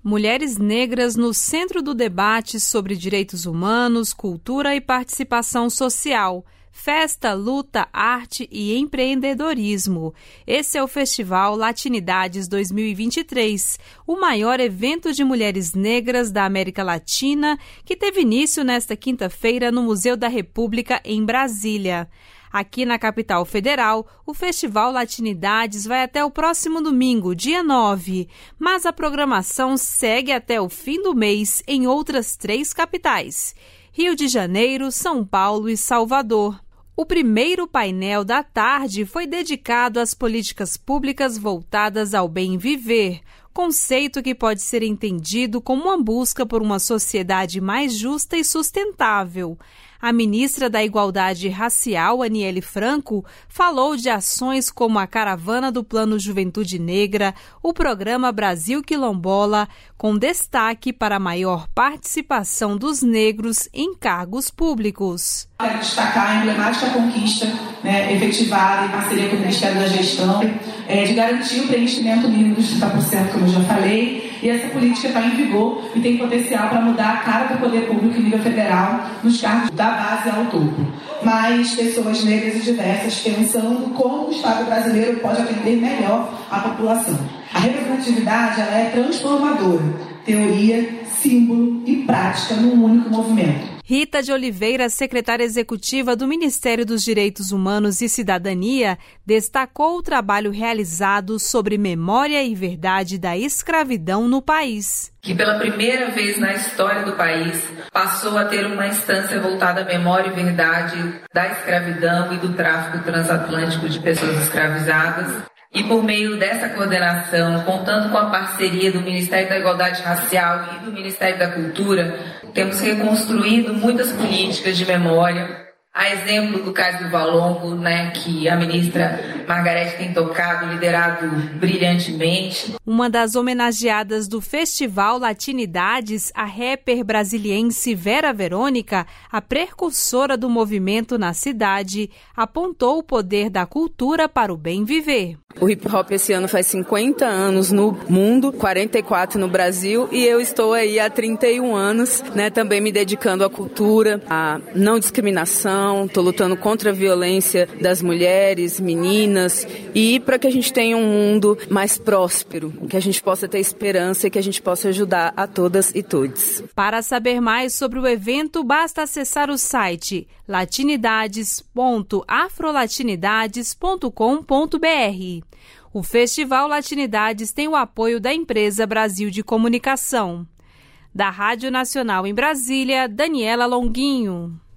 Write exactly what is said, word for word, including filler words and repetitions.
Mulheres negras no centro do debate sobre direitos humanos, cultura e participação social. Festa, luta, arte e empreendedorismo. Esse é o Festival Latinidades dois mil e vinte e três, o maior evento de mulheres negras da América Latina, que teve início nesta quinta-feira no Museu da República, em Brasília. Aqui na capital federal, o Festival Latinidades vai até o próximo domingo, dia nove, mas a programação segue até o fim do mês em outras três capitais: Rio de Janeiro, São Paulo e Salvador. O primeiro painel da tarde foi dedicado às políticas públicas voltadas ao bem viver, conceito que pode ser entendido como uma busca por uma sociedade mais justa e sustentável. A ministra da Igualdade Racial, Aniele Franco, falou de ações como a Caravana do Plano Juventude Negra, o Programa Brasil Quilombola, com destaque para a maior participação dos negros em cargos públicos. Quero destacar a emblemática conquista, né, efetivada em parceria com o Ministério da Gestão, é, de garantir o preenchimento mínimo dos trinta por cento, como eu já falei, e essa política está em vigor e tem potencial para mudar a cara do poder público em nível federal nos cargos da base ao topo. Mais pessoas negras e diversas pensando como o Estado brasileiro pode atender melhor a população. A representatividade ela é transformadora, teoria, símbolo e prática num único movimento. Rita de Oliveira, secretária executiva do Ministério dos Direitos Humanos e Cidadania, destacou o trabalho realizado sobre memória e verdade da escravidão no país. Que pela primeira vez na história do país passou a ter uma instância voltada à memória e verdade da escravidão e do tráfico transatlântico de pessoas escravizadas. E por meio dessa coordenação, contando com a parceria do Ministério da Igualdade Racial e do Ministério da Cultura, temos reconstruído muitas políticas de memória. A exemplo do caso do Valongo, né, que a ministra Margarete tem tocado, liderado brilhantemente. Uma das homenageadas do Festival Latinidades, a rapper brasiliense Vera Verônica, a precursora do movimento na cidade, apontou o poder da cultura para o bem viver. O hip hop esse ano faz cinquenta anos no mundo, quarenta e quatro no Brasil, e eu estou aí há trinta e um anos, né, também me dedicando à cultura, à não discriminação. Estou lutando contra a violência das mulheres, meninas, e para que a gente tenha um mundo mais próspero, que a gente possa ter esperança e que a gente possa ajudar a todas e todos. Para saber mais sobre o evento, basta acessar o site latinidades ponto afrolatinidades ponto com ponto br. O Festival Latinidades tem o apoio da empresa Brasil de Comunicação. Da Rádio Nacional em Brasília, Daniela Longuinho.